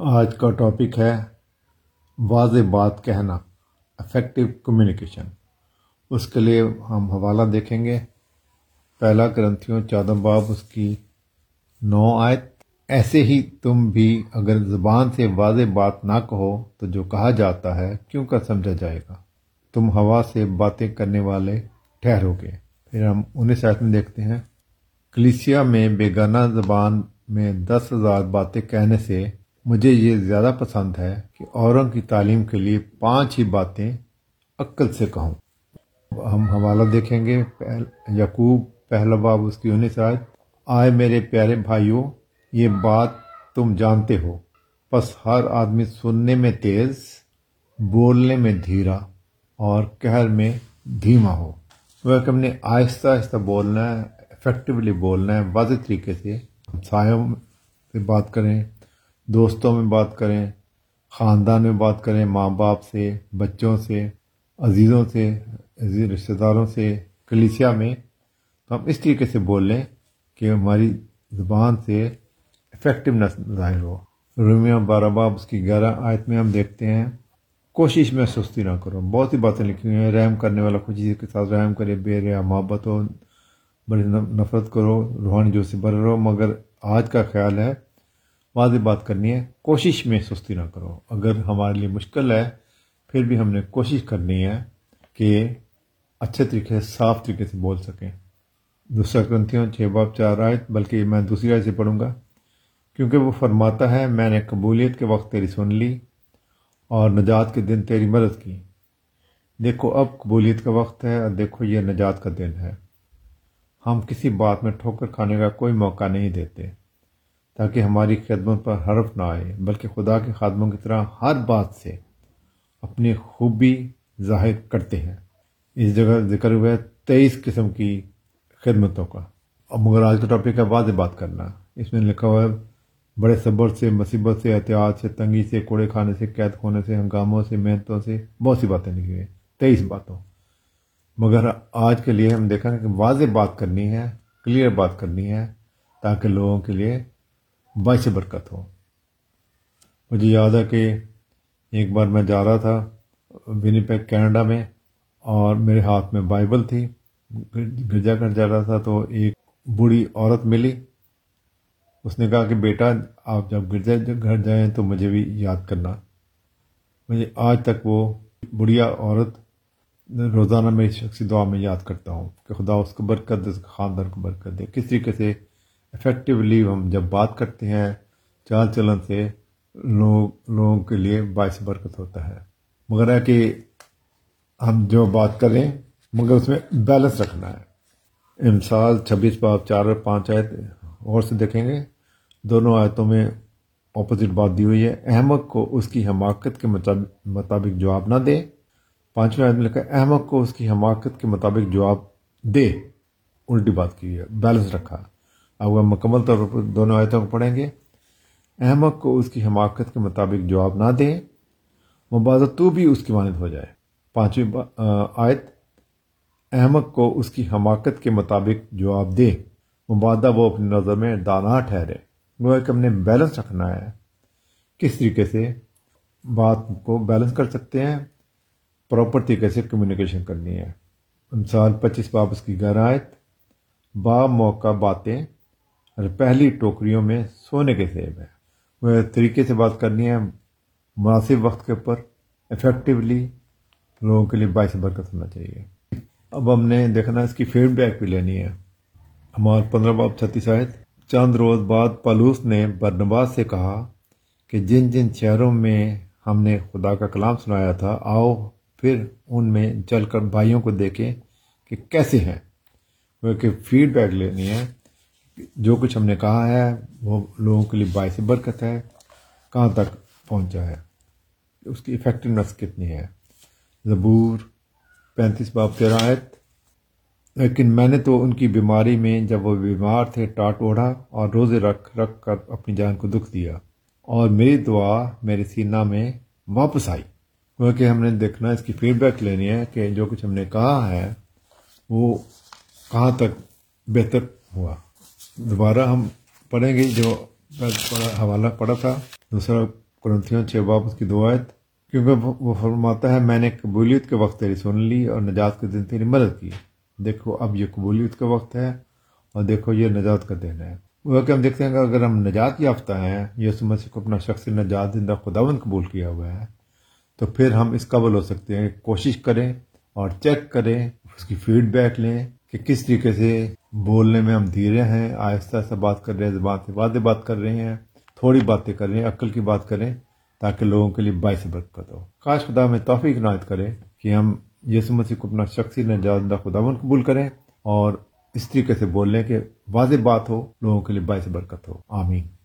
آج کا ٹاپک ہے واضح بات کہنا، افیکٹو کمیونیکیشن۔ اس کے لیے ہم حوالہ دیکھیں گے، پہلا کرنتھیوں 14 باب اس کی 9 آیت۔ ایسے ہی تم بھی اگر زبان سے واضح بات نہ کہو تو جو کہا جاتا ہے کیوں کر سمجھا جائے گا، تم ہوا سے باتیں کرنے والے ٹھہرو گے۔ پھر ہم 19 آیت میں دیکھتے ہیں، کلیسیا میں بیگانہ زبان میں 10,000 باتیں کہنے سے مجھے یہ زیادہ پسند ہے کہ اوروں کی تعلیم کے لیے 5 ہی باتیں عقل سے کہوں۔ ہم حوالہ دیکھیں گے، یعقوب پہلا باب اس کی 19 آیت۔ آئے میرے پیارے بھائیوں، یہ بات تم جانتے ہو، پس ہر آدمی سننے میں تیز، بولنے میں دھیرا اور قہر میں دھیما ہو۔ وہ کہ ہم نے آہستہ آہستہ بولنا ہے، افیکٹولی بولنا ہے، واضح طریقے سے۔ ہمسایوں سے بات کریں، دوستوں میں بات کریں، خاندان میں بات کریں، ماں باپ سے، بچوں سے، عزیزوں سے، عزیز رشتہ داروں سے، کلیسیا میں، تو ہم اس طریقے سے بول لیں کہ ہماری زبان سے افیکٹونیس ظاہر ہو۔ رومیہ 12 باب اس کی 11 آیت میں ہم دیکھتے ہیں، کوشش میں سستی نہ کرو۔ بہت سی باتیں لکھی ہوئی ہیں، رحم کرنے والا خوشی کے ساتھ رحم کرے، بے ریا محبت ہو، بڑی نفرت کرو، روحانی جو سے بھرے رہو۔ مگر آج کا خیال ہے واضح بات کرنی ہے، کوشش میں سستی نہ کرو۔ اگر ہمارے لیے مشکل ہے پھر بھی ہم نے کوشش کرنی ہے کہ اچھے طریقے سے، صاف طریقے سے بول سکیں۔ دوسرا کرنتھیوں 6 باب 4 آیت، بلکہ میں دوسری آیت سے پڑھوں گا، کیونکہ وہ فرماتا ہے، میں نے قبولیت کے وقت تیری سن لی اور نجات کے دن تیری مدد کی۔ دیکھو اب قبولیت کا وقت ہے اور دیکھو یہ نجات کا دن ہے۔ ہم کسی بات میں ٹھوکر کھانے کا کوئی موقع نہیں دیتے تاکہ ہماری خدمت پر حرف نہ آئے، بلکہ خدا کے خادموں کی طرح ہر بات سے اپنی خوبی ظاہر کرتے ہیں۔ اس جگہ ذکر ہوا ہے 23 قسم کی خدمتوں کا۔ اب مگر آج کا ٹاپک ہے واضح بات کرنا۔ اس میں لکھا ہوا ہے، بڑے صبر سے، مصیبت سے، احتیاط سے، تنگی سے، کوڑے کھانے سے، قید ہونے سے، ہنگاموں سے، محنتوں سے، بہت سی باتیں لکھی ہوئی ہیں، 23 باتوں۔ مگر آج کے لیے ہم دیکھیں کہ واضح بات کرنی ہے، کلیئر بات کرنی ہے، تاکہ لوگوں کے لیے باعث برکت ہو۔ مجھے یاد ہے کہ ایک بار میں جا رہا تھا ونیپیگ کینیڈا میں، اور میرے ہاتھ میں بائبل تھی، گرجا گھر جا رہا تھا، تو ایک بوڑھی عورت ملی۔ اس نے کہا کہ بیٹا آپ جب گرجا گھر جائیں تو مجھے بھی یاد کرنا۔ مجھے آج تک وہ بڑھیا عورت روزانہ میری شخصی دعا میں یاد کرتا ہوں کہ خدا اس کو برکت دے، اس کے خاندان کو برکت دے۔ کس طریقے سے افیکٹولی ہم جب بات کرتے ہیں، چال چلن سے لوگوں کے لیے باعث برکت ہوتا ہے۔ مگر ہے کہ ہم جو بات کریں مگر اس میں بیلنس رکھنا ہے۔ امثال 26 باب 4 اور 5 آیت اور سے دیکھیں گے، دونوں آیتوں میں اپوزٹ بات دی ہوئی ہے۔ احمق کو اس کی حماقت کے مطابق جواب نہ دے۔ 5ویں آیت میں لکھا ہے، احمق کو اس کی حماقت کے مطابق جواب دے، الٹی بات کی ہے، بیلنس رکھا۔ اب ہم مکمل طور پر دونوں آیتوں کو پڑھیں گے۔ احمق کو اس کی حماقت کے مطابق جواب نہ دے، مبادا تو بھی اس کی مانند ہو جائے۔ 5ویں آیت، احمق کو اس کی حماقت کے مطابق جواب دے، مبادا وہ اپنی نظر میں دانا ٹھہرے۔ وہ کہ ہم نے بیلنس رکھنا ہے، کس طریقے سے بات کو بیلنس کر سکتے ہیں، پراپر طریقے سے کمیونیکیشن کرنی ہے۔ مثال 25 باب اس کی 11 آیت، با موقع باتیں اور پہلی ٹوکریوں میں سونے کے سیب ہے۔ وہ طریقے سے بات کرنی ہے، مناسب وقت کے اوپر، افیکٹولی، لوگوں کے لیے باعث برکت ہونا چاہیے۔ اب ہم نے دیکھنا اس کی فیڈ بیک بھی لینی ہے۔ ہمارے 15 باب 36 آیت، چند روز بعد پالوس نے برنباس سے کہا کہ جن جن شہروں میں ہم نے خدا کا کلام سنایا تھا، آؤ پھر ان میں چل کر بھائیوں کو دیکھیں کہ کیسے ہیں۔ وہ کہ فیڈ بیک لینی ہے، جو کچھ ہم نے کہا ہے وہ لوگوں کے لیے باعث برکت ہے، کہاں تک پہنچا ہے، اس کی ایفیکٹونیس کتنی ہے۔ زبور 35 باب 13 آیت، لیکن میں نے تو ان کی بیماری میں جب وہ بیمار تھے ٹاٹ اوڑھا اور روزے رکھ رکھ کر اپنی جان کو دکھ دیا، اور میری دعا میرے سینہ میں واپس آئی۔ وہ کہ ہم نے دیکھنا، اس کی فیڈ بیک لینی ہے کہ جو کچھ ہم نے کہا ہے وہ کہاں تک بہتر ہوا۔ دوبارہ ہم پڑھیں گے جو حوالہ پڑھا تھا، دوسرا قرنتھیوں 6 باب اس کی 2 آیت، کیونکہ وہ فرماتا ہے میں نے قبولیت کے وقت تیری سن لی اور نجات کے دن تیری مدد کی۔ دیکھو اب یہ قبولیت کا وقت ہے اور دیکھو یہ نجات کا دن ہے۔ وہ کہ ہم دیکھتے ہیں کہ اگر ہم نجات یافتہ ہیں، یسوع مسیح کو اپنا شخصی نجات دندہ خداوند قبول کیا ہوا ہے، تو پھر ہم اس قابل ہو سکتے ہیں کہ کوشش کریں اور چیک کریں، اس کی فیڈ بیک لیں کہ کس طریقے سے بولنے میں ہم دھیرے ہیں، آہستہ آہستہ بات کر رہے ہیں، زبان سے واضح بات کر رہے ہیں، تھوڑی باتیں کر رہے ہیں، عقل کی بات کریں تاکہ لوگوں کے لیے باعث برکت ہو۔ کاش خدا ہمیں توفیق عنایت کرے کہ ہم یسوع مسیح کو اپنا شخصی نجات دندہ خداوند قبول کریں اور اس طریقے سے بولیں کہ واضح بات ہو، لوگوں کے لیے باعث برکت ہو۔ آمین۔